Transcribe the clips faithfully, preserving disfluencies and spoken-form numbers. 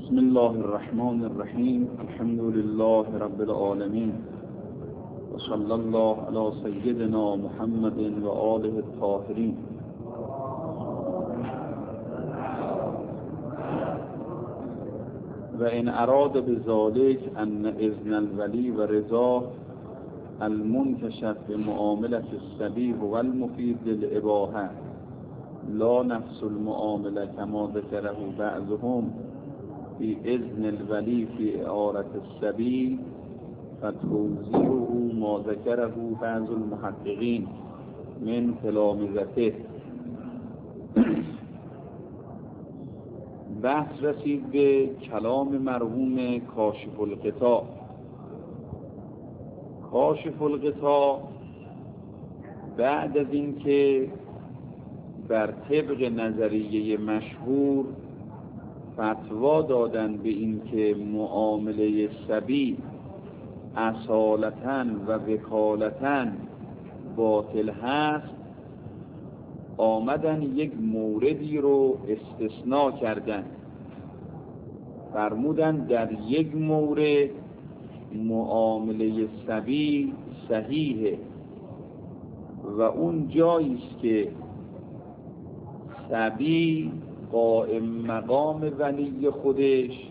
بسم الله الرحمن الرحیم. الحمد لله رب العالمین و صلی الله علی سیدنا محمد و آله الطاهرین. و ان اراد بذلک ان اذن الولی و رضا المنکشف به معاملة الصبی هو المفید للاباحه لا نفس المعامله كما ذكره بعضهم في اذن الولی في اعارة الصبی فتوزیعه ما ذكره بعض المحققین من تلامذته. بحث رسید به کلام مرحوم کاشف الغطا. کاشف الغطا بعد از این که بر طبق نظریه مشهور فتوا دادن به این که معامله صبی اصالتاً و وکالتاً باطل هست، آمدن یک موردی رو استثناء کردن. فرمودن در یک مورد معامله صبی صحیحه و اون جایی است که صبی قائم مقام ولی خودش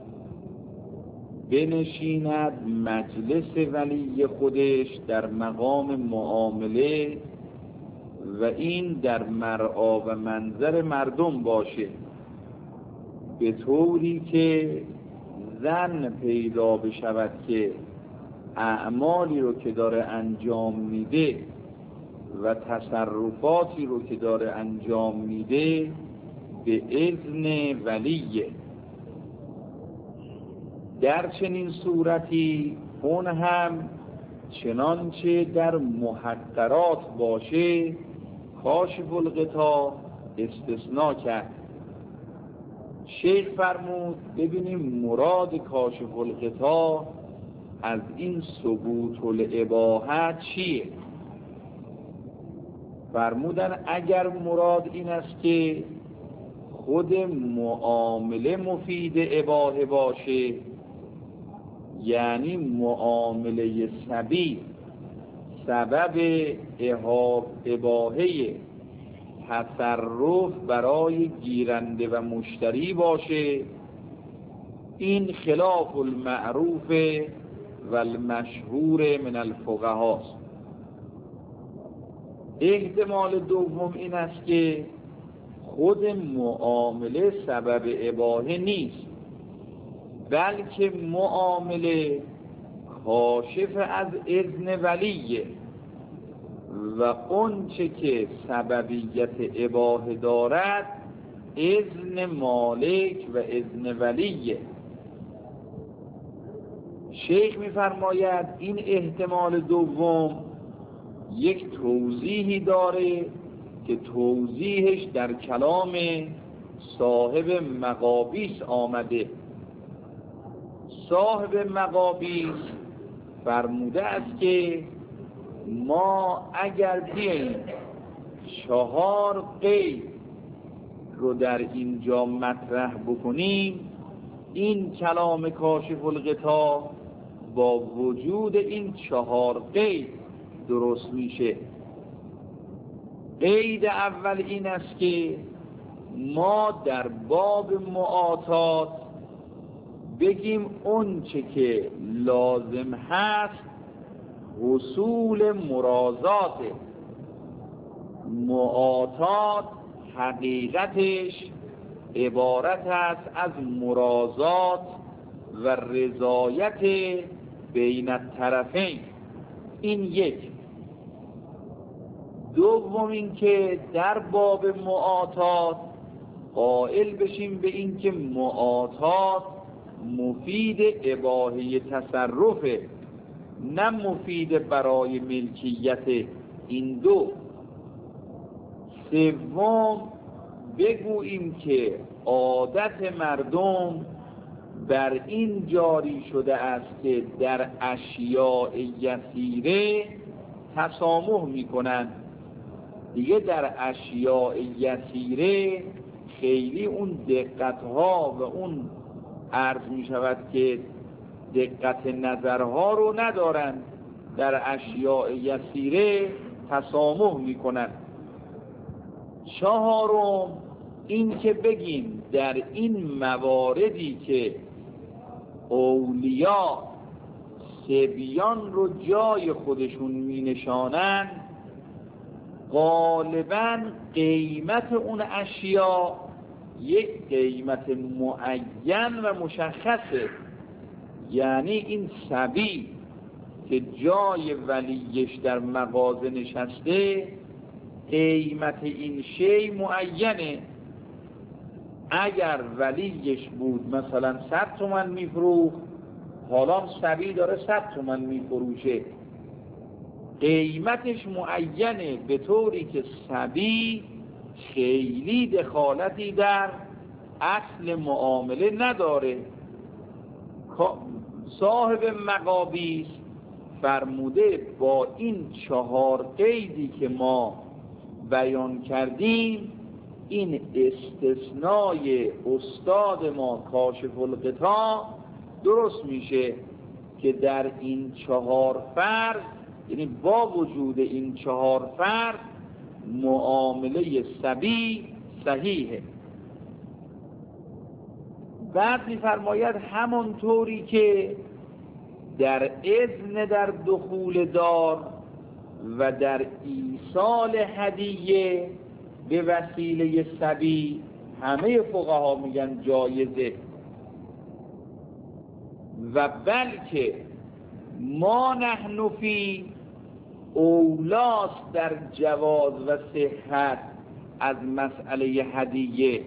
بنشیند مجلس ولی خودش در مقام معامله و این در مرعا و منظر مردم باشه، به طوری که ظن پیدا بشود که اعمالی رو که داره انجام میده و تصرفاتی رو که داره انجام میده به اذن ولیه. در چنین صورتی اون هم چنانچه در محقرات باشه کاشف الغطا استثناء کرد. شیخ فرمود ببینیم مراد کاشف الغطا از این ثبوت الاباحه چیه. فرمودن اگر مراد این است که خود معامله مفید اباحه باشه، یعنی معامله صبی سبب اباحه تصرف برای گیرنده و مشتری باشه، این خلاف المعروف و المشهور من الفقهاء. احتمال دوم این است که خود معامله سبب اباحه نیست، بلکه معامله کاشف از اذن ولیه و اون چه که سببیت اباحه دارد اذن مالک و اذن ولیه. شیخ می‌فرماید این احتمال دوم یک توضیحی داره که توضیحش در کلام صاحب مقابیس آمده. صاحب مقابیس فرموده است که ما اگر بیاییم چهار قید رو در اینجا مطرح بکنیم، این کلام کاشف الغطا با وجود این چهار قید درست میشه. قید اول این است که ما در باب معاطات بگیم اون چه که لازم هست حصول مرازات. معاطات حقیقتش عبارت است از مرازات و رضایت بین الطرفین. این یک. دوم این که در باب معاطات قائل بشیم به این که معاطات مفید اباحه تصرفه، نه مفید برای ملکیت. این دو. سوم بگوییم که عادت مردم بر این جاری شده است که در اشیاء یسیره تسامح میکنند، دیگه در اشیاء یسیره خیلی اون دقتها و اون عرض می شود که دقت نظرها رو ندارند، در اشیاء یسیره تسامح می کنند. چهارم این که بگیم در این مواردی که اولیا صبیان رو جای خودشون می نشانند، غالباً قیمت اون اشیاء یک قیمت معین و مشخصه. یعنی این صبی که جای ولیش در مغازه نشسته، قیمت این شی معینه. اگر ولیش بود مثلا صد تومن میفروخت، حالا صبی داره صد تومن میفروشه، قیمتش معینه، به طوری که صبی خیلی دخالتی در اصل معامله نداره. صاحب مقابیس فرموده با این چهار قیدی که ما بیان کردیم، این استثنای استاد ما کاشف الغطا درست میشه که در این چهار فرض، یعنی با وجود این چهار فرض، معامله صبی صحیحه. بعد می‌فرماید همانطوری که در اذن در دخول دار و در ایصال هدیه به وسیله صبی همه فقها میگن جایزه، و بلکه ما نحن فی اولاست در جواز و صحت از مسئله هدیه.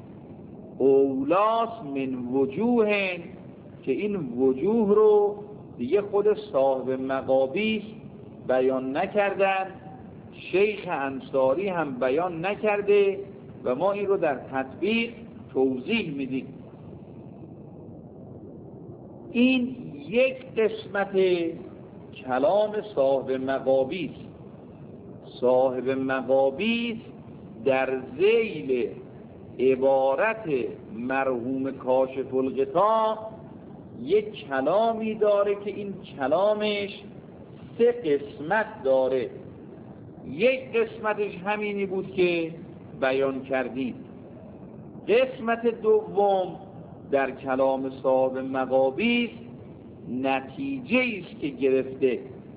اولاست من وجوه که این وجوه رو دیگه خود صاحب مقابیس بیان نکردن، شیخ انصاری هم بیان نکرده و ما این رو در تطبیق توضیح میدیم. این یک قسمت کلام صاحب مقابیس. صاحب مقابیس در ذیل عبارت مرحوم کاشف الغطا یک کلامی داره که این کلامش سه قسمت داره. یک قسمتش همینی بود که بیان کردیم. قسمت دوم در کلام صاحب مقابیس نتیجه است که گرفته،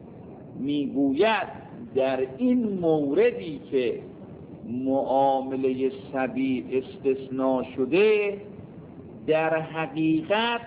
میگوید در این موردی که معامله صبی استثناء شده، در حقیقت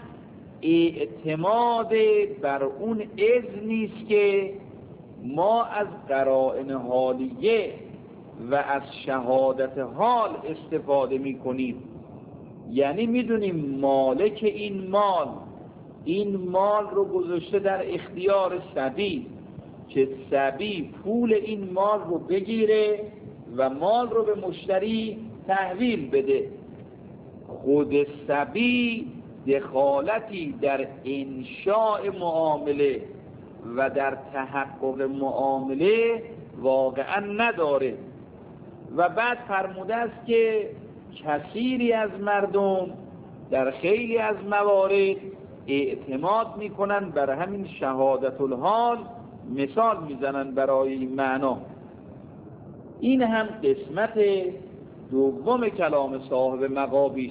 اعتماد بر اون اذنی است که ما از قرائن حالیه و از شهادت حال استفاده می کنیم. یعنی میدونیم مالک این مال این مال رو گذاشته در اختیار صبی که صبی پول این مال رو بگیره و مال رو به مشتری تحویل بده. خود صبی دخالتی در انشاء معامله و در تحقق معامله واقعا نداره. و بعد فرموده است که کثیری از مردم در خیلی از موارد اعتماد میکنن بر همین شهادت الحال، مثال میزنن برای این معنا. این هم قسمت دوم کلام صاحب مقابیس.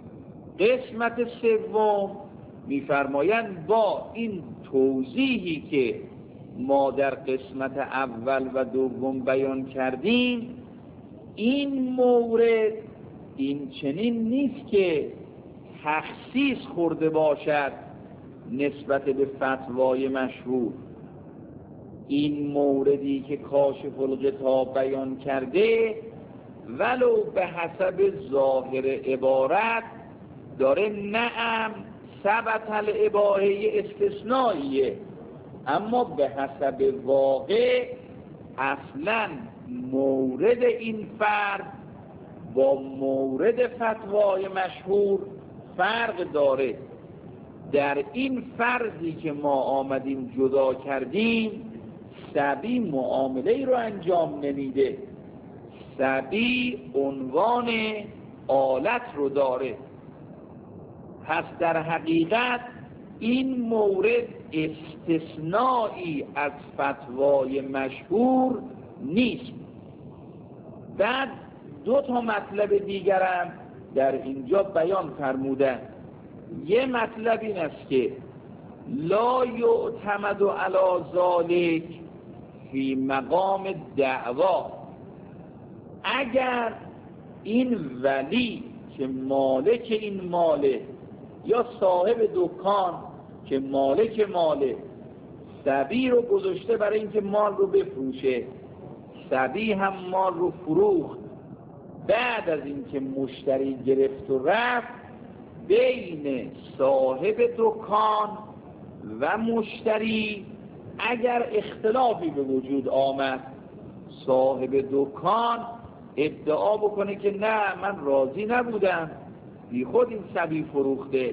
قسمت سوم میفرمایند با این توضیحی که ما در قسمت اول و دوم بیان کردیم، این مورد این چنین نیست که تخصیص خورده باشد نسبت به فتوای مشهور. این موردی که کاشف الغطا بیان کرده ولو به حسب ظاهر عبارت داره نعم ثبت الاباحه استثنائیه، اما به حسب واقع اصلا مورد این فرد با مورد فتوای مشهور فرق داره. در این فرضی که ما آمدیم جدا کردیم، صبی معامله رو انجام نمیده، صبی عنوان آلت رو داره. پس در حقیقت این مورد استثنایی از فتوای مشهور نیست. بعد دو تا مطلب دیگرم در اینجا بیان فرمودن. یه مطلب این است که لا یعتمد علی ذلک فی مقام دعوا، اگر این ولی که مالک این ماله یا صاحب دکان که مالک ماله صبی رو گذاشته برای اینکه مال رو بفروشه، صبی هم مال رو فروخت، بعد از اینکه مشتری گرفت و رفت، بین صاحب دکان و مشتری اگر اختلافی به وجود آمد، صاحب دکان ادعا بکنه که نه من راضی نبودم، بی خود این صبی فروخته،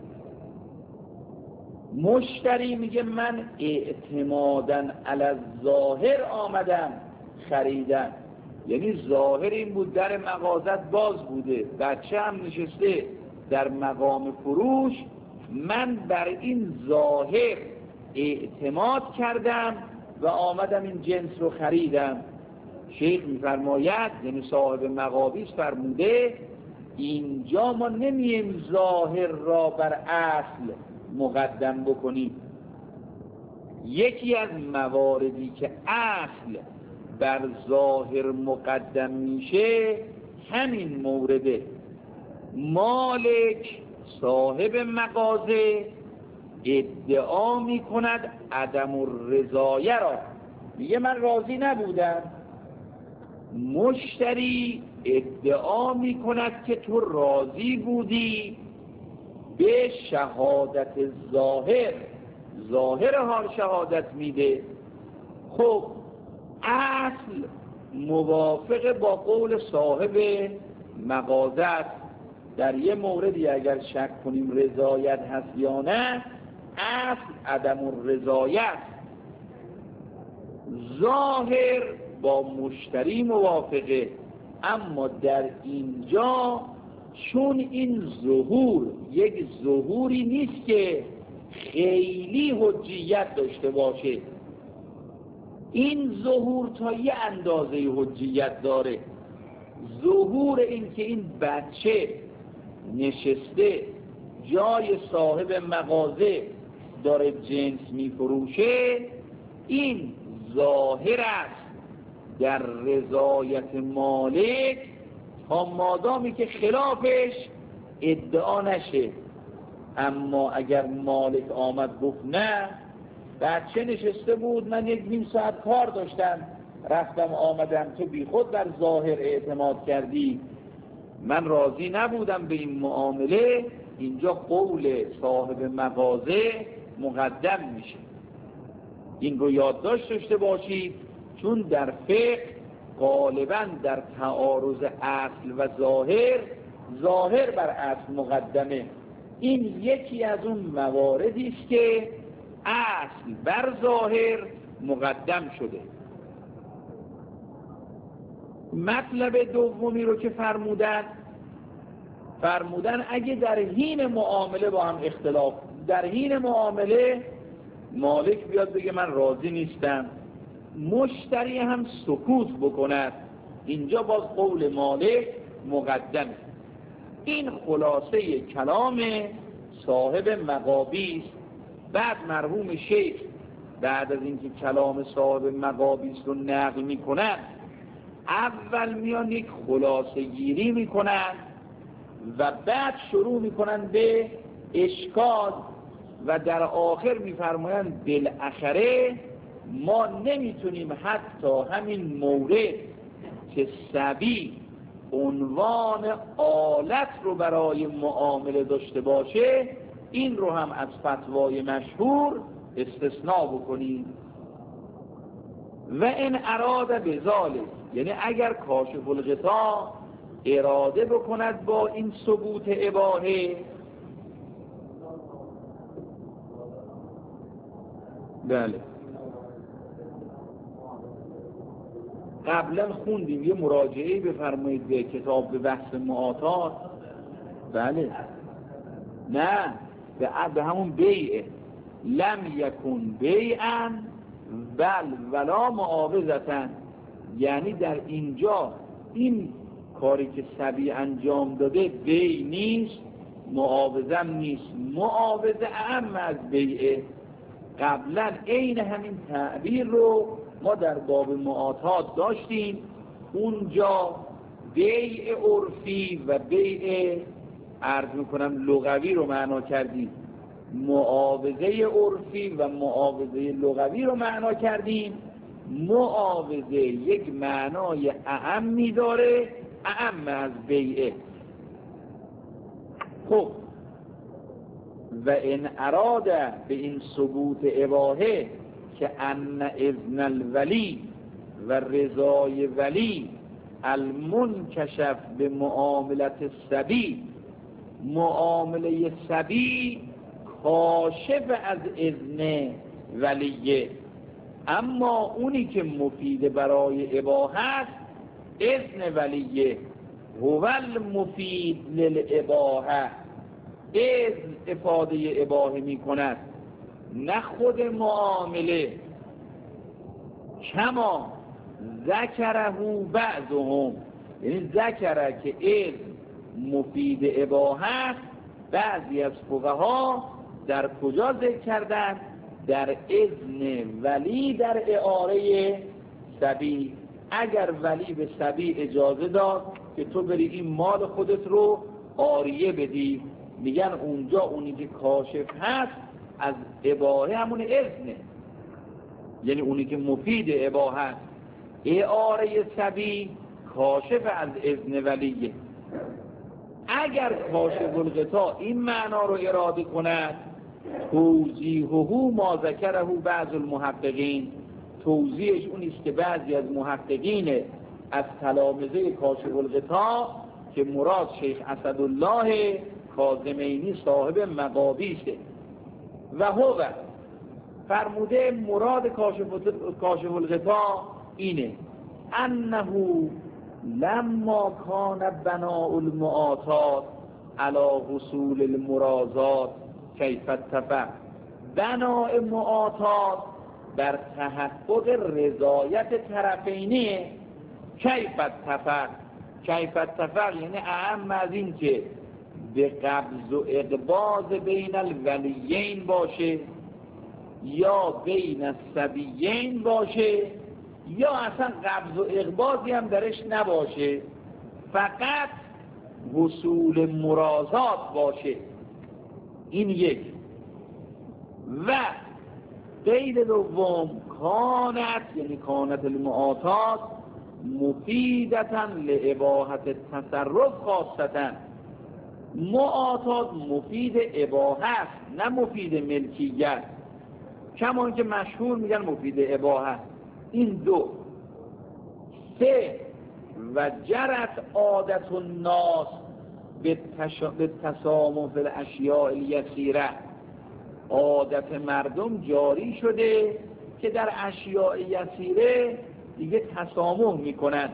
مشتری میگه من اعتماداً علی الظاهر آمدم خریدم، یعنی ظاهر این بود در مغازت باز بوده، بچه هم نشسته در مقام فروش، من بر این ظاهر اعتماد کردم و آمدم این جنس رو خریدم. شیخ میفرماید، یعنی صاحب مغابیس فرموده اینجا ما نمیم ظاهر را بر اصل مقدم بکنیم. یکی از مواردی که اصل بر ظاهر مقدم میشه همین مورده. مالک صاحب مغازه ادعا میکند عدم الرضایه را، میگه من راضی نبودم، مشتری ادعا میکند که تو راضی بودی به شهادت ظاهر، ظاهر حال شهادت میده. خب اصل موافق با قول صاحب مغازه است. در یه موردی اگر شک کنیم رضایت هست یا نه، اصل عدم الرضایت. ظاهر با مشتری موافقه، اما در اینجا چون این ظهور یک ظهوری نیست که خیلی حجیت داشته باشه، این ظهور تا یه اندازه حجیت داره. ظهور این که این بچه نشسته جای صاحب مغازه داره جنس میفروشه، این ظاهر است در رضایت مالک تا مادامی که خلافش ادعا نشه. اما اگر مالک آمد گفت نه، بچه نشسته بود، من یک نیم ساعت کار داشتم رفتم آمدم، تو بی خود بر ظاهر اعتماد کردی، من راضی نبودم به این معامله، اینجا قول صاحب مغازه مقدم میشه. این رو یادداشت داشته باشید، چون در فقه غالباً در تعارض اصل و ظاهر، ظاهر بر اصل مقدمه. این یکی از اون مواردی است که اصل بر ظاهر مقدم شده. مطلب دومی رو که فرمودن فرمودن اگه در حین معامله با هم اختلاف، در حین معامله مالک بیاد بگه من راضی نیستم، مشتری هم سکوت بکند، اینجا باز قول مالک مقدمه. این خلاصه کلام صاحب مغابیس. بعد مرحوم شیخ بعد از اینکه کلام صاحب مغابیس رو نقل میکنن، اول میان یک خلاصه گیری میکنن و بعد شروع میکنن به اشکال و در آخر میفرمایند بالاخره ما نمیتونیم حتی همین مورد که صبی عنوان آلت رو برای معامله داشته باشه، این رو هم از فتوای مشهور استثناء بکنیم. و این اراده بذالک، یعنی اگر کاشف الغطا اراده بکند با این ثبوت اباحه، بله قبلا خوندیم، یه مراجعه بفرمایید به کتاب به بحث معاطات. بله نه، به همون بیعه. لم یکن بیعا بل ولا معاوضتن، یعنی در اینجا این کاری که سبی انجام داده بیع نیست، معاوضه نیست. معاوضه اهم از بیعه. قبلا عین همین تعبیر رو ما در باب معاطات داشتیم، اونجا بیع عرفی و بیع عرض میکنم لغوی رو معنا کردیم، معاوضه عرفی و معاوضه لغوی رو معنا کردیم. معاوضه یک معنای اعمی داره، اعم از بیعه. خب و ان اراده به این ثبوت اباحه که ان اذن الولی و رضای ولی المنکشف به معاملت الصبی، معامله صبی کاشف از اذن ولیه، اما اونی که مفید برای اباحه است اذن ولیه، هو المفید للاباحه، اذن افاده اباحه می کند نه خود معامله. کما ذکره بعضهم، یعنی ذکره که اذن مفید اباحه است، بعضی از فقها در کجا ذکر کردن؟ در اذن ولی در اعاره صبی. اگر ولی به صبی اجازه داد که تو بری این مال خودت رو عاریه بدی، میگن اونجا اونی که کاشف هست از اباحه همون اذنه، یعنی اونی که مفید اباحه هست. اعاره صبی کاشف از اذن ولیه. اگر کاشف الغطا این معنا رو اراده کند، توضیحه ما ذکره بعض المحققین، توضیحش اونیست که بعضی از محققین از تلامذه کاشف الغطا که مراد شیخ اسدالله کاظمینی صاحب مقابیسه و هو فرموده مراد کاشف الغطا اینه انه لما کان بناء المعاطات علی حصول المرازات کیف اتفق، بناء معاطات بر تحقق رضایت طرفینه. کیف اتفق، کیف اتفق یعنی اهم از این که به قبض و اقباض بین الولیین باشه یا بین الصبیین باشه یا اصلا قبض و اقباضی هم درش نباشه، فقط حصول مرازات باشه. این یک. و قید دوم کانت، یعنی کانت المعاطات مفیدتا لاباحت التصرف خاصتا، معاطات مفید اباحه است نه مفید ملکیت، کما که مشهور میگن مفید اباحه. این دو. سه و جرت عادت الناس به تسامح فی الاشیاء الیسیره، عادت مردم جاری شده که در اشیاء یسیره دیگه تسامح میکنن.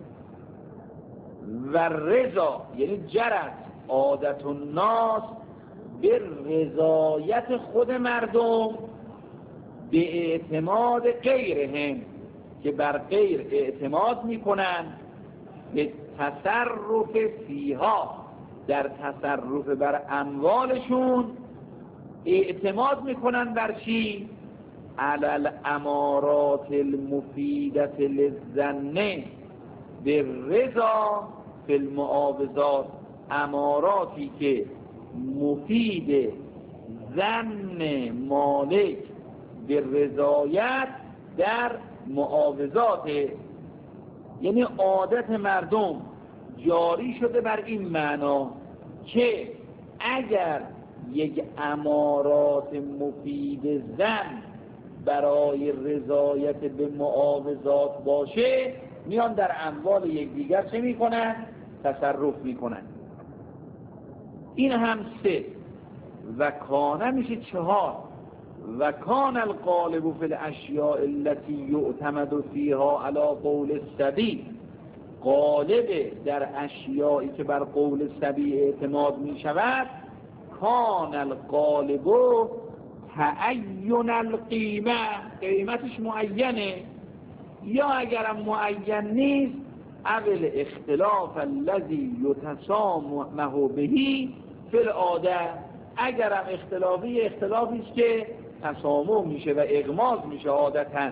و رضا یعنی جرت عادت الناس به رضایت خود مردم به اعتماد غیرهم، که بر غیر اعتماد میکنن، به تصرف فیها، در تصرف بر اموالشون اعتماد میکنن. بر چی؟ علی الامارات المفیدت للظن بالرضا فی المعاوضات، اماراتی که مفید ظن مالک به رضایت در معاوضات، یعنی عادت مردم جاری شده بر این معنا که اگر یک امارات مفید ظن برای رضایت به معاوضات باشه، میان در اموال یکدیگر چه میکنن؟ تصرف میکنن. این هم سه. و کانه میشه چهار. و کان الغالب فی الاشیاء التي یعتمد فیها علی قول الصبی، غالب در اشیایی که بر قول صبی اعتماد می شود کان الغالب تعین القیمه، قیمتش معینه، یا اگرم معین نیست اول اختلاف الذی یتسامح بهی فی العاده، اگرم اختلافی اختلافی است که تسامح میشه و اغماض میشه عادتاً.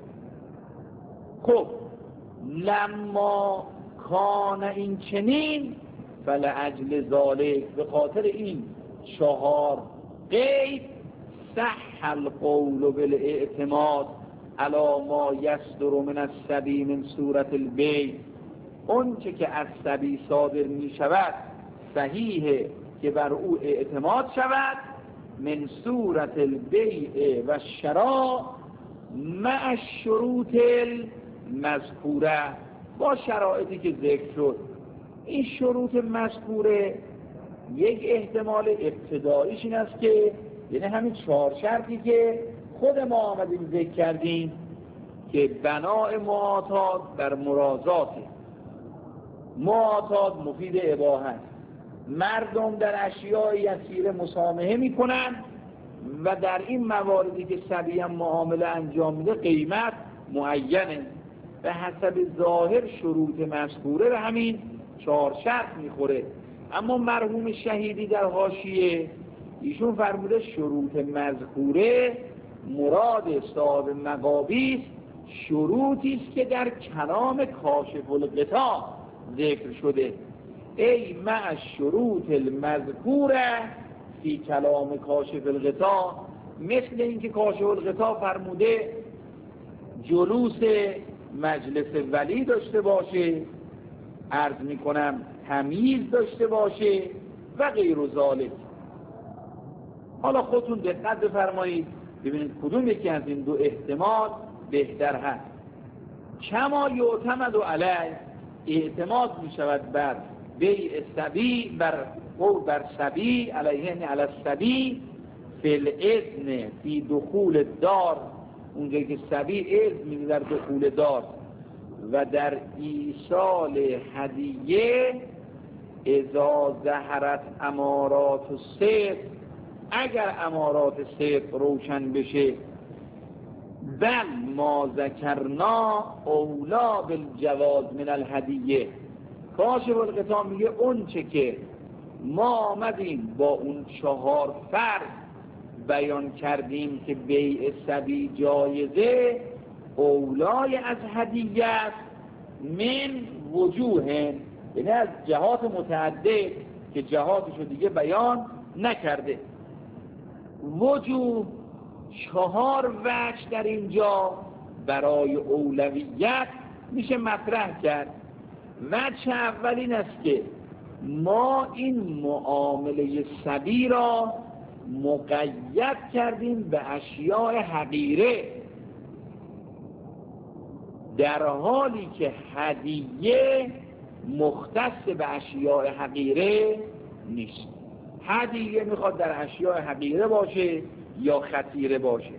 خب لما کان این چنین فلأجل ذالک، به خاطر این چهار قید صح القول بالاعتماد علی ما یصدر من الصبی من صورت البیع، اون چه که از صبی صادر می شود صحیحه که بر او اعتماد شود، من صورت البیع و شراء مع الشروط المذکوره، با شرایطی که ذکر شد. این شروط مذکوره یک احتمال ابتداییش این است که یعنی همین چهار شرطی که خود ما آمدیم ذکر کردیم که بناء معاطات بر مرازاته. معاطات مفید اباحت، مردم در اشیاء یسیر مسامحه میکنن و در این مواردی که صبی هم معامله انجام میده قیمت معینه به حسب ظاهر شروط مذکوره به همین چهار شرط میخوره. اما مرحوم شهیدی در حاشیه ایشون فرموده شروط مذکوره مراد صاحب مغابی شروطی است که در کلام کاشف الغطا ذکر شده. ای مع شروط المذکوره فی کلام کاشف الغطا، مثل اینکه کاشف الغطا فرموده جلوس مجلس ولی داشته باشه، عرض میکنم تمیز داشته باشه و غیر ذالک. حالا خودتون دقت بفرمایید ببینید کدوم یکی از این دو احتمال بهتر هست. کما یعتمد علیه، اعتماد می شود بر بیع صبی، بر او بر صبی علیه یعنی علی الصبی فی الاذن فی دخول دار، اونجایی که صبی اذن میده در دخول دار، و در ایصال هدیه اذا ظهرت امارات الصدق، اگر امارات صدق روشن بشه. بل ما ذکرنا اولا بالجواز من الهدیه، کاشف الغطا میگه اون چه که ما آمدیم با اون چهار فرض بیان کردیم که بیع صبی جایزه، اولای از هدیه است من وجوه، یعنی از جهات متعدد که جهاتشو دیگه بیان نکرده. وجوه چهار وجه در اینجا برای اولویت میشه مطرح کرد. وجه اول این است که ما این معامله صبی را مقید کردیم به اشیاء حقیره، در حالی که هدیه مختص به اشیاء حقیره نیست. هدیه میخواد در اشیاء حقیره باشه یا خطیره باشه.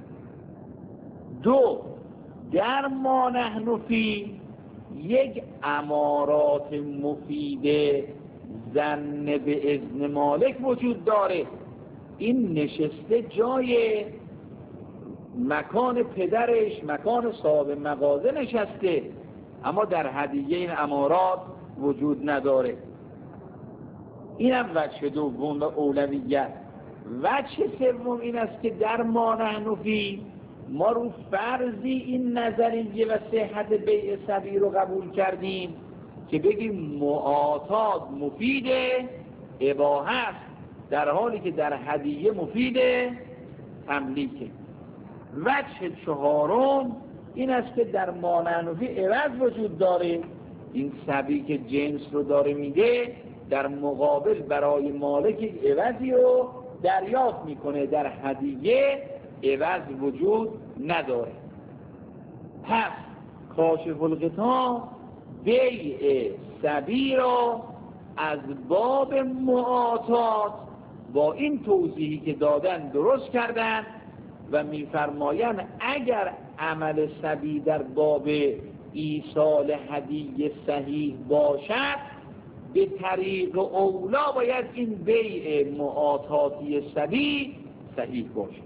دو، در ما نحن فی یک امارات مفید ظن به اذن مالک وجود داره. این نشسته جای مکان پدرش، مکان صاحب مغازه نشسته، اما در هدیه این امارات وجود نداره. اینم وجه دوم و اولویت. وجه سوم این است که در ما نحن فی، ما رو فرضی این نظریه و صحت بیع صبی رو قبول کردیم که بگیم معاطات مفید اباحه است، در حالی که در هدیه مفید تملیکه. وجه چهارم این است که در ما نحن فی عوض وجود داره. این صبی که جنس رو داره میده در مقابل برای مالک عوضی رو دریافت میکنه، در هدیه عوض وجود نداره. پس کاشف الغطا بیع صبی را از باب معاطات با این توضیحی که دادن درست کردن و میفرمایند اگر عمل صبی در باب ایصال هدیه صحیح باشد به طریق اولا باید این بیع معاطاتی سبی صحیح باشه.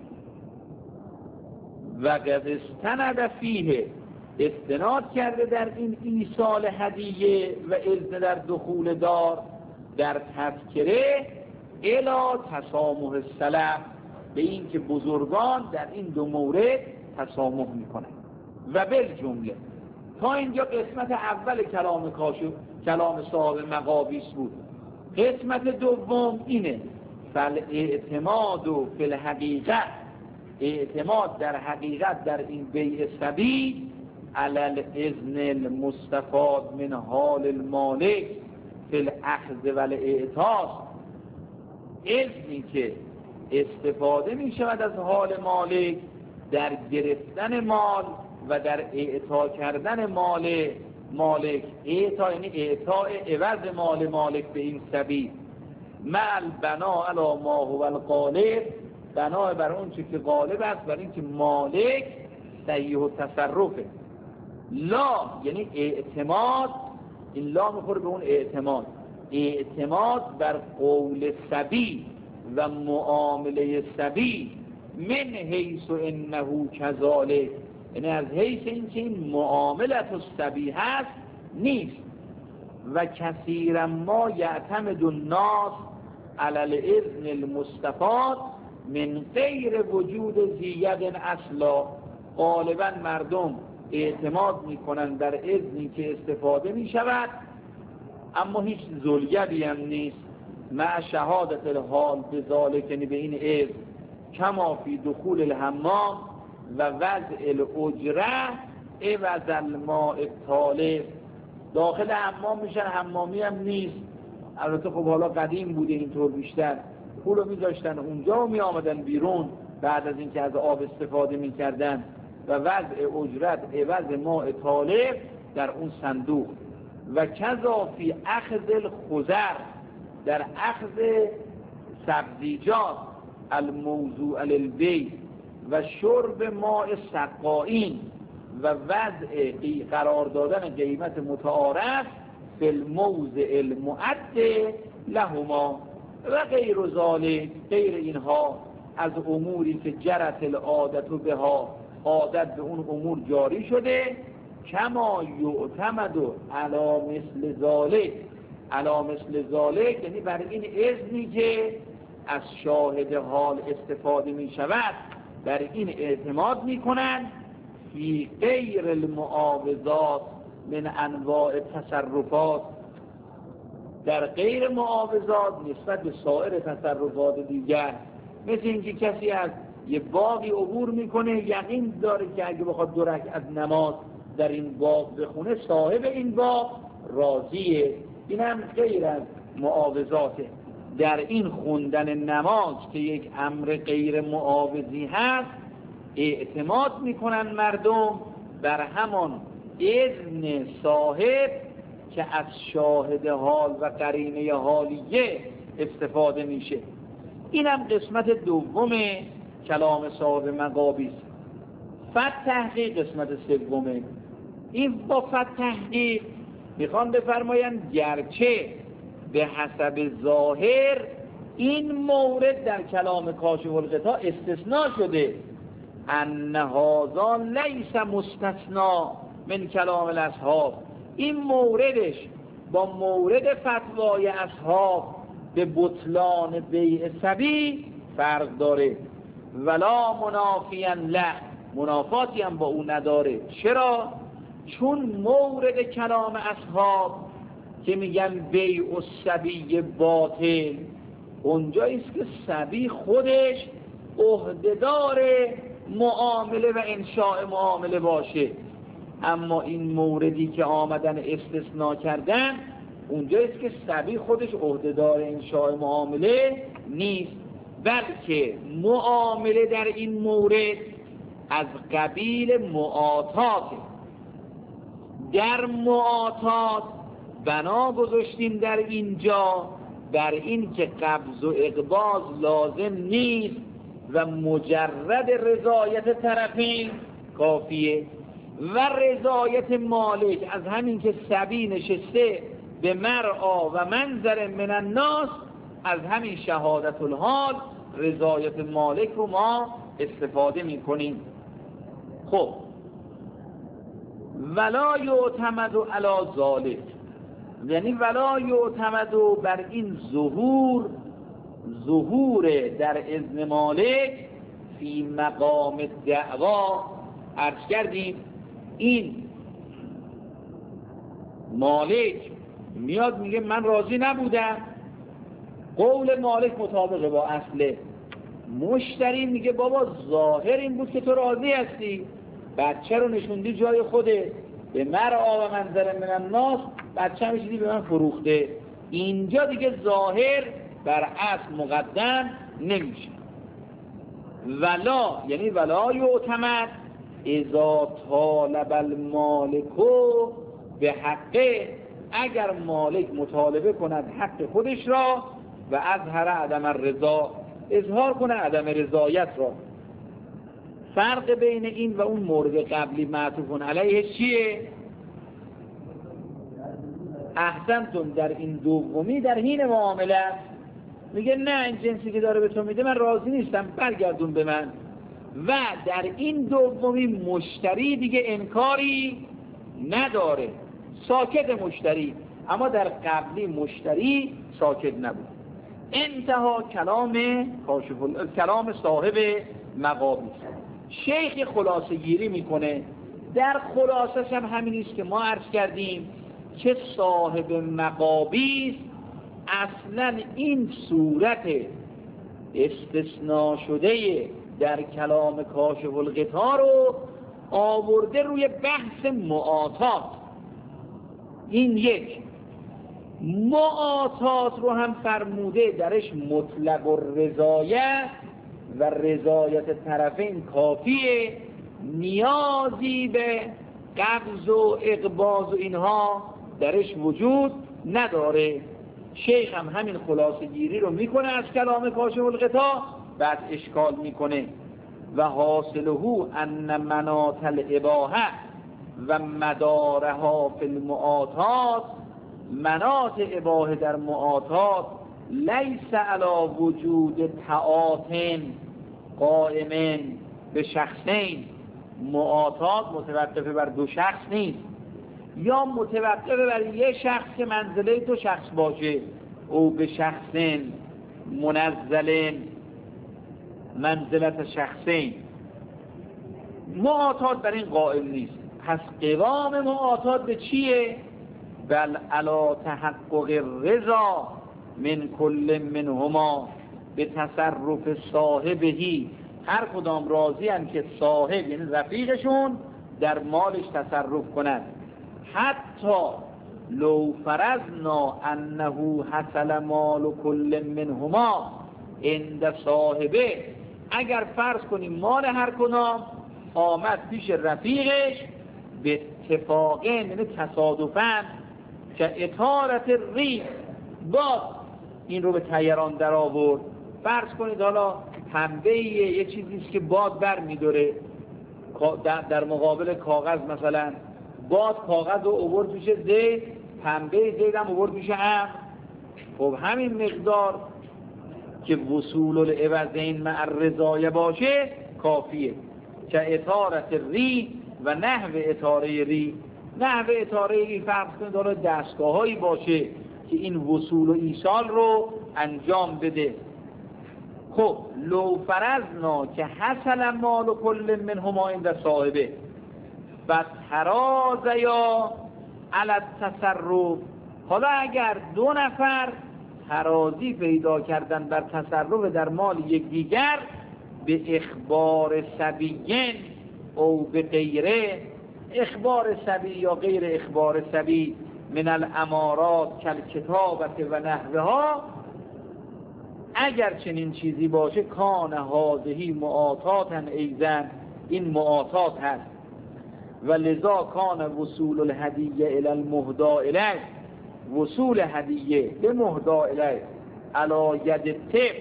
و قد استند فیه، استناد کرده در این ایصال هدیه و اذن در دخول دار در تذکره الی تسامح السلف، به این که بزرگان در این دو مورد تسامح میکنن. و بالجمله تا اینجا قسمت اول کلام کاشف، کلام صاحب مقابیس بود. قسمت دوم اینه فالاعتماد و فی الحقیقت، اعتماد در حقیقت در این بیع سبی علی الاذن المستفاد من حال المالک فی الاخذ و الاعطاء، اذنی که استفاده می شود از حال مالک در گرفتن مال و در اعطا کردن مال مالک. اعطا یعنی اعطاء عوض مال مالک به این سبیل، مع بنا علی ما هو الغالب، بنا بر اون چی که غالب است، بر این که مالک صحیح و تصرفه. لا یعنی اعتماد، این لا میخوره به اون اعتماد، اعتماد بر قول سبی و معامله سبی من حیث انه کذالک، یعنی از حیث این که این معاملت السبی هست نیست. و کثیرا ما یعتمد الناس علی الاذن المستفاد من غیر وجود زید اصلا، غالبا مردم اعتماد میکنن در اذنی که استفاده میشود اما هیچ زلگبی هم نیست، مع شهادت الحال به ذالک، یعنی به این اذن، کما فی دخول الحمام و وضع الاجره عوض الماء الطالب، داخل حمام میشن، حمامی هم نیست. البته خب حالا قدیم بوده اینطور، بیشتر پولو میذاشتن اونجا و میآمدن بیرون بعد از اینکه از آب استفاده میکردن و وضع اجرت عوض ماء طالب در اون صندوق. و کذا فی اخذ الخضر، در اخذ سبزیجات الموضوع للبیع و شرب ماء سقائین و وضع قرار دادن قیمت متعارف فی الموضع المعد لهما و غیر ذالک، غیر اینها از اموری که جرت العادت و بها، عادت به اون امور جاری شده، کما یعتمد علی مثل ذالک، علی مثل ذالک یعنی بر این اذنی که از شاهد حال استفاده می شود، بر این اعتماد می کنند فی غیر المعاوضات من انواع تصرفات، در غیر معاوضات نسبت به سایر تصرفات دیگر. مثل اینکه کسی از یه باغی عبور میکنه، یقین داره که اگه بخواد دو رکعت نماز در این باغ بخونه صاحب این باغ راضیه، این هم غیر از معاوضاته. در این خوندن نماز که یک امر غیر معاوضی هست، اعتماد میکنن مردم بر همان اذن صاحب که از شاهد حال و قرینه حالیه استفاده میشه. اینم قسمت دوم کلام صاحب مقابیس. فت تحقیق قسمت سومه. این با فت تحقیق میخوان بفرمایند گرچه به حسب ظاهر این مورد در کلام کاشف الغطا استثناء شده، ان هذا لیس مستثنا من کلام الاصحاب، این موردش با مورد فتوای اصحاب به بطلان بیع سبی فرق داره، ولا منافیا له، منافاتی هم با او نداره. چرا؟ چون مورد کلام اصحاب که میگن بیع السبی باطل، اونجاییست که سبی خودش عهده‌دار معامله و انشاء معامله باشه. اما این موردی که آمدن استثناء کردن، اونجاییست که سبی خودش عهده‌دار انشاء معامله نیست، بلکه معامله در این مورد از قبیل معاطات. در معاطات بنا گذاشتیم در اینجا بر این که قبض و اقباض لازم نیست و مجرد رضایت طرفین کافیه، و رضایت مالک از همین که سبی نشسته به مرعا و منظر من الناس، از همین شهادت الحال رضایت مالک رو ما استفاده می کنیم. خب ولا یعتمد علی ذلک، یعنی ولا یعتمد بر این ظهور، ظهور در اذن مالک فی مقام دعوا. عرض کردیم این مالک میاد میگه من راضی نبودم، قول مالک مطابقه با اصله. مشتری میگه بابا ظاهر این بود که تو راضی هستی، بچه رو نشوندی جای خوده به مرعا و منظر من الناس، بچه هم چیزی به من فروخته. اینجا دیگه ظاهر بر اصل مقدم نمیشه. ولا یعنی ولا یعتمد اذا طالب المالکو به حقه، اگر مالک مطالبه کند حق خودش را و اظهر عدم الرضا، اظهار کنه عدم رضایت را. فرق بین این و اون مورد قبلی معطوف علیه چیه؟ احسنتون، در این دومی در حین معامله میگه نه این جنسی که داره به تو میده من راضی نیستم، برگردون به من. و در این دومی مشتری دیگه انکاری نداره، ساکت مشتری. اما در قبلی مشتری ساکت نبود. انتها کلام کاشف کلام صاحب مقابیس. شیخ خلاصه گیری میکنه، در خلاصش هم همین است که ما عرض کردیم که صاحب مقابیس اصلا این صورت استثناء شده در کلام کاشف الغطا رو آورده روی بحث معاطات. این یک معاطات رو هم فرموده درش مطلق الرضایت و رضایت طرفین کافیه، نیازی به قبض و اقباض و اینها درش وجود نداره. شیخ هم همین خلاصه گیری رو میکنه از کلام کاشف الغطا، بعد اشکال میکنه و حاصله ان مناط الاباحه و مدارها فی المعاطات، مناط اباحه در معاطات لیس علی وجود تعاطن قائمن به شخصین، معاطات متوقف بر دو شخص نیست، یا متوقف بر یک شخص که منزله دو شخص باشه، او به شخصین منزلن منزلت شخصین. معاطات بر این قائم نیست. پس قوام معاطات به چیه؟ بل علی تحقق الرضا من کل منهما، به تصرف صاحبهی، هر کدام راضی ان که صاحب یعنی رفیقشون در مالش تصرف کند. حتی لو فرضنا انه حصل مال کل منهما عند صاحبه، اگر فرض کنیم مال هر کدام آمد پیش رفیقش به اتفاقا یعنی تصادفاً، که اطارت ریح باد این رو به تیران در آورد. فرض کنید حالا پنبه یه چیزیست که باد بر میداره، در مقابل کاغذ مثلا باد کاغذ رو آورد پیش زید، پنبه زید هم آورد پیش هم. خب همین مقدار که وصول العوضین مع الرضایه باشه کافیه. که اطارت ری و نحو اطاره ری، نحو اطاره ری فرض کنید حالا دستگاه هایی باشه که این وصول و ایصال رو انجام بده. خب لو فرضنا که حصل مال کل منهما عند صاحبه و تراض یا علی التصرف، حالا اگر دو نفر تراضی پیدا کردن بر تصرف در مال یکدیگر به اخبار سبیین او به غیره، اخبار سبی یا غیر اخبار سبی من الامارات کالکتابت و نحوها، اگر چنین چیزی باشه کان هذه معاطاتا ایزن، این معاطات هست. و لذا کان وصول الهدیه الی المهدا الیه، وصول هدیه به مهدا الیه علی ید طب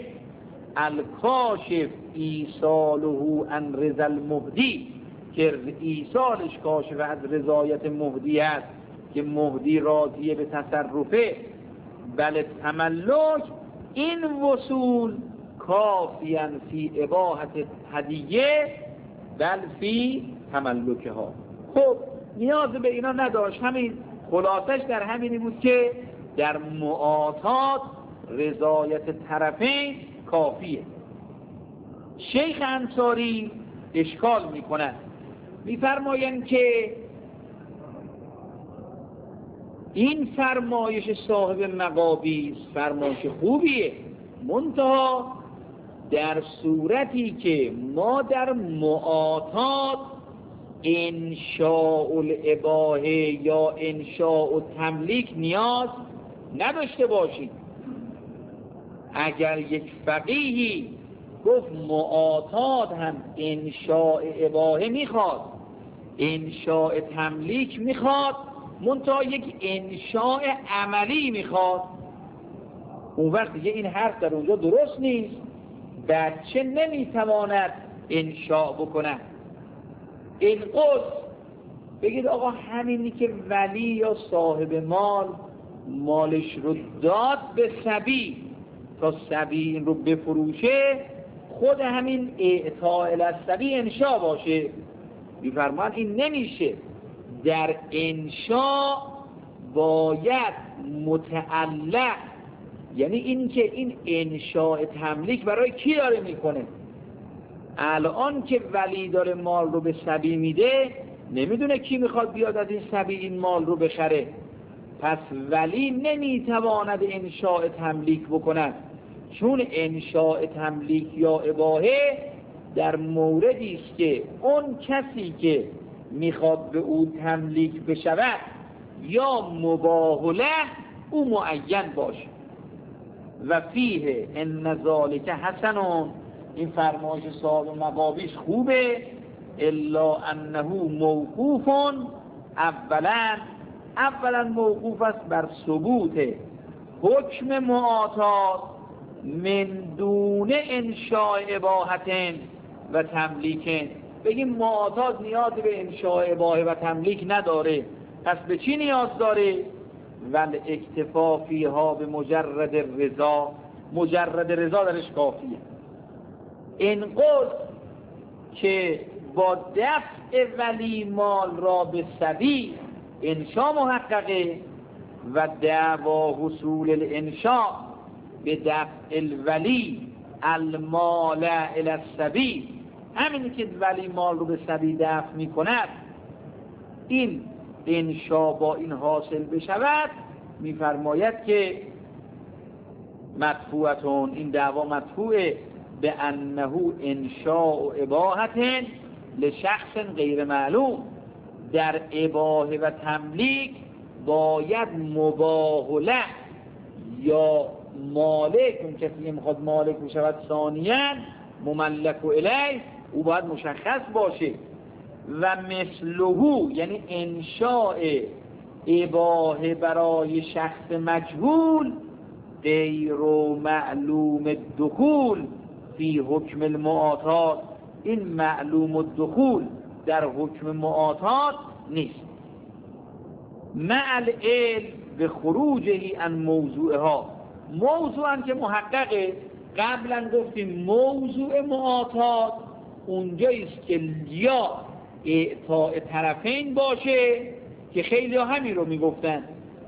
الکاشف ایصاله عن رضا المهدی، که ایصالش کاشف از رضایت مهدی است، که مهدی راضیه به تصرفه بل تملک، این وصول کافیاً فی اباحت هدیه بل فی تملکه ها. خب نیاز به اینا نداشت، همین خلاصش در همینی بود که در معاطات رضایت طرفین کافیه. شیخ انصاری اشکال میکنند، میفرمایند که این فرمایش صاحب مقابیس فرمایش خوبیه، منتها در صورتی که ما در معاطات انشاء الاباحه یا انشاء التملیک نیاز نداشته باشیم. اگر یک فقیهی گفت معاطات هم انشاء اباحه میخواد، انشاء تملیک میخواد، منتها یک انشاء عملی میخواد، اون وقت دیگه این حرف در اونجا درست نیست. بچه نمیتواند انشاء بکنه. این قصد بگید آقا همینی که ولی یا صاحب مال مالش رو داد به صبی تا صبی این رو بفروشه، خود همین اعطاء الصبی انشاء باشه. میفرمان این نمیشه. در انشاء باید متعلق، یعنی این که این انشاء تملیک برای کی داره میکنه؟ الان که ولی داره مال رو به صبی میده، نمیدونه کی میخواد بیاد از این صبی این مال رو بخره، پس ولی نمیتواند انشاء تملیک بکند، چون انشاء تملیک یا اباحه در موردی است که اون کسی که میخواد به او تملیک بشود یا مباح له او معین باشه. و فیه ان ذالک حسن، این فرمایش صاحب مقابیش خوبه، الا انه موقوف، اولا اولا موقوف است بر ثبوت حکم معاطات من دون انشاء اباحة و تملیک. بگیم معاطات نیاز به انشاء اباحه و تملیک نداره، پس به چی نیاز داره؟ ول اکتفا فیها به مجرد رضا، مجرد رضا درش کافیه. این قصد که با دفع ولی مال را به صبی انشاء محققه و دعوا حصول الانشاء به دفع الولی المال الی الصبی، همینی که ولی مال رو به صبی دفع می کند، این انشاء با این حاصل بشود، میفرماید که مدفوعتون، این دعوا مدفوعه به انه انشاء اباحة لشخص غیر معلوم. در اباحه و تملیک باید مباح له یا مالک، اون کسی که میخواد مالک بشود ثانیاً مملک الیه، او باید مشخص باشه. و مثله یعنی انشاء اباحه برای شخص مجهول غیر معلوم الدخول فی حکم المعاطات، این معلوم الدخول در حکم معاطات نیست. مع العلم به خروجه عن موضوعها، موضوعا که محققه. قبلا گفتیم موضوع معاطات اونجاییست که یا اعطاء طرفین باشه، که خیلی ها همین رو میگفتن،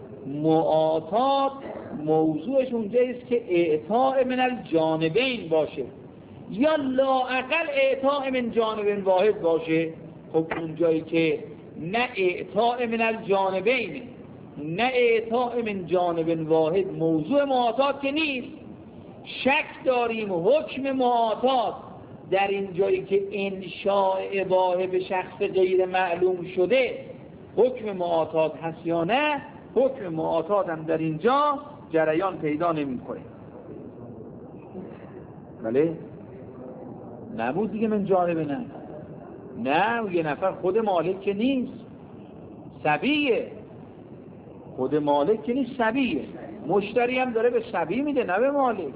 معاطات موضوعش اونجاییست که اعطاء من الجانبین باشه، یا لااقل اعطاء من جانب واحد باشه. خب اونجایی که نه اعطاء من الجانبین نه اعطاء من جانب واحد موضوع معاطات که نیست، شک داریم حکم معاطات در این جایی که انشاء اباحه به شخص غیر معلوم شده حکم معاطات هست یا نه. حکم معاطات هم در اینجا جریان پیدا نمی‌کنه. بله نبود دیگه من جانب نه نه یه نفر خود مالک که نیست، صبیه. خود مالک که نیست، صبیه. مشتری هم داره به صبی میده نه به مالک.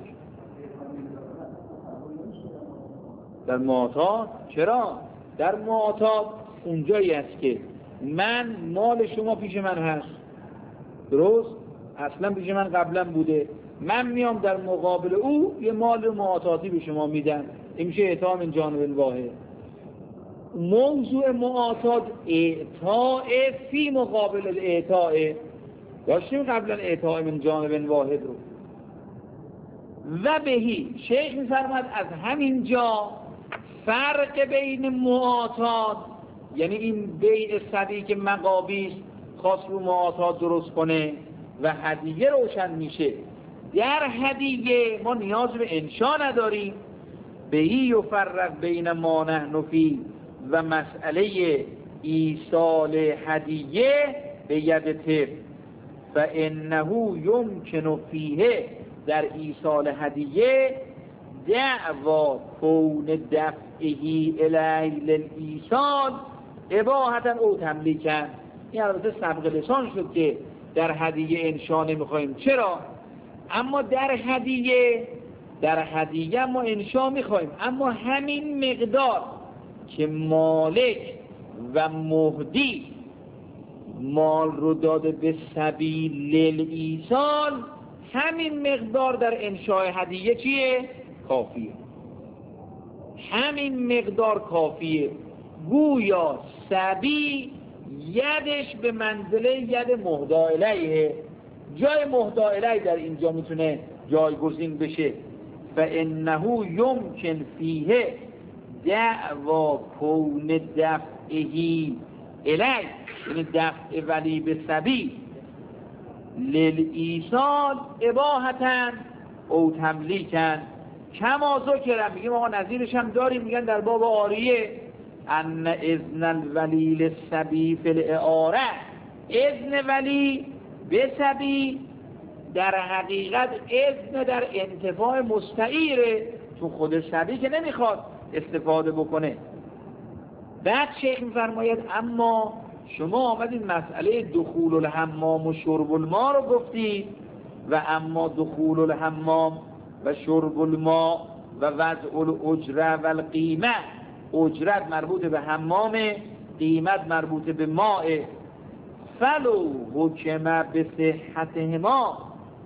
در معاطات چرا؟ در معاطات اونجایی است که من مال شما پیش من هست، درست؟ اصلا پیش من قبلا بوده، من میام در مقابل او یه مال معاطاتی به شما میدم، این میشه اعطا من جانب الواحد. موضوع معاطات اعطاء فی مقابل الاعطاء، داشتیم قبلا اعطاء من جانب واحد رو. و بهی شیخ می‌فرماید از همین جا فرق بین معاطات، یعنی این بیع صدی که مقابیس خواست رو معاطات درست کنه و هدیه روشن میشه. در هدیه ما نیاز به انشا نداریم. بهی و فرق بین ما نحن فی و مسئله ایصال هدیه به ید طفل فانه یمکن فیه، در ایصال هدیه دعوا کون دفعهی الیه للایصال اباحتا او تملیکا. این البته سبق لسان شد که در هدیه انشا نمیخوایم، چرا؟ اما در هدیه در هدیه ما انشا میخوایم، اما همین مقدار که مالک و مهدی مال رو داده به سبیل للایصال، همین مقدار در انشاء هدیه چیه؟ کافیه. همین مقدار کافیه. گویا سبی یدش به منزله ید مهدا الیه، جای مهدا الیه در اینجا میتونه جایگزین بشه. فانه یمکن فیه دعوا کون دفعهی الیه، یعنی دفع ولی به سبی للایصال اباحتا او تملیکا کما ذکر. میگیم آقا نظیرش هم داریم، میگن در باب آریه ان اذن الولی للسبی فی الاعاره، اذن ولی به سبی در حقیقت اذن در انتفاع مستعیره، چون خود سبی که نمیخواد استفاده بکنه. بعد شیخ میفرماید اما شما آمدید مسئله دخول الحمام و شرب الماء رو گفتید و اما دخول الحمام و شرب الماء و وضع الاجره و القیمه، اجرت مربوط به حمام، قیمت مربوط به ماء. فلو حکم به صحتهما،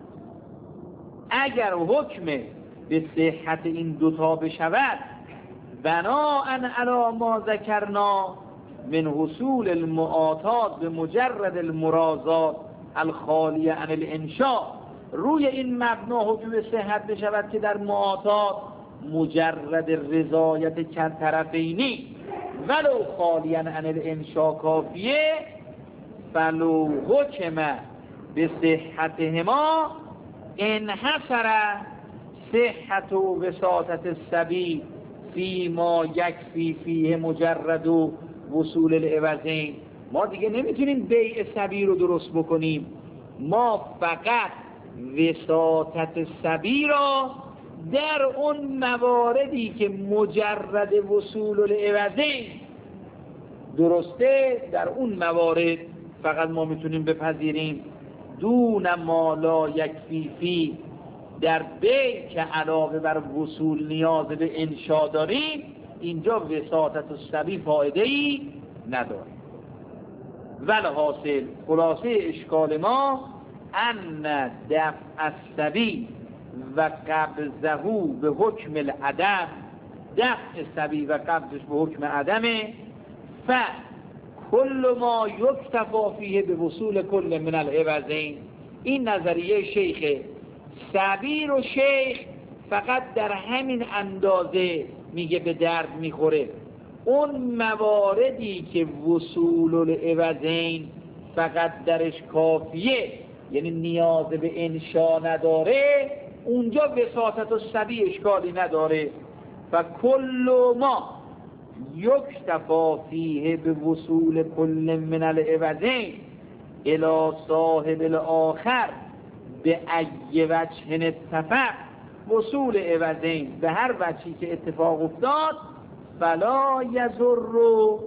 اگر حکم به صحت این دوتا بشود بناءً علی ما ذکرنا من حصول المعاطات به مجرد المرازات الخالیه عن الانشاء، روی این مبنا حکم به صحت بشود که در معاطات مجرد رضایت چند طرفینی ولو خالیاً عن الانشاء کافیه، فلو حکم به صحتهما انحصر صحت و وساطت السبی فی ما یکفی فیه مجرد و وصول العوضین. ما دیگه نمیتونیم بیع سبی رو درست بکنیم، ما فقط وساطت سبی را در اون مواردی که مجرد وصول العوضین درسته، در اون موارد فقط ما میتونیم بپذیریم. دون ما لا یکفی فی، در بیع که علاوه بر وصول نیاز به انشا داریم، اینجا وساطت السبی فایده ای نداره. والحاصل خلاصه اشکال ما ان دفع السبی و قبضه به حکم العدم، دفع السبی و قبضش به حکم عدمه. ف کل ما یکتفا فیه به وصول کل من العوضین. این نظریه شیخه. سبی رو شیخ فقط در همین اندازه میگه به درد میخوره، اون مواردی که وصول العوضین فقط درش کافیه، یعنی نیاز به انشا نداره، اونجا وساطت و سبی اشکالی نداره. و کل ما یکتفا فیه به وصول کل من العوضین الی صاحب الاخر به ای وجه اتفق، وصول عوضین به هر وجهی که اتفاق افتاد، فلا یضر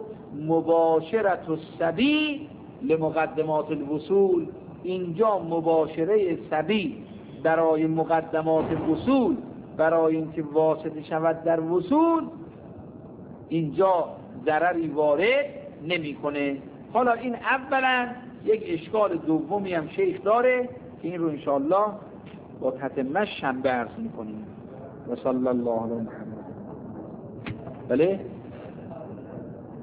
مباشرت السبی لمقدمات الوصول. اینجا مباشره سبی برای مقدمات الوصول، برای اینکه واسطه شود در وصول، اینجا ضرری وارد نمیکنه. حالا این اولا یک اشکال دومی هم شیخ داره که این رو انشاءالله با تتمه شنبه عرض میکنیم. و صلی الله علی محمد. بله